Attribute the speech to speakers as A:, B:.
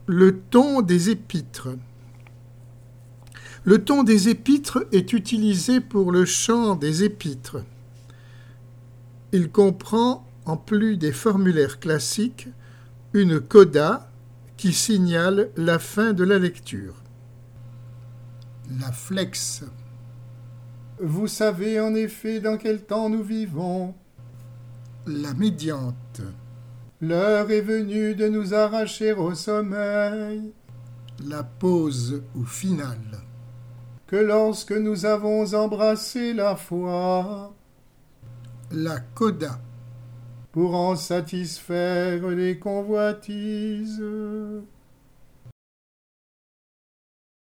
A: Le ton des épîtres. Le ton des épîtres est utilisé pour le chant des épîtres. Il comprend, en plus des formulaires classiques, une coda qui signale la fin de la lecture. La flexe. Vous savez en effet dans quel temps nous vivons. La médiante. L'heure est venue de nous arracher au sommeil. La pause ou finale. Que lorsque nous avons embrassé la foi. La coda. Pour en satisfaire les convoitises.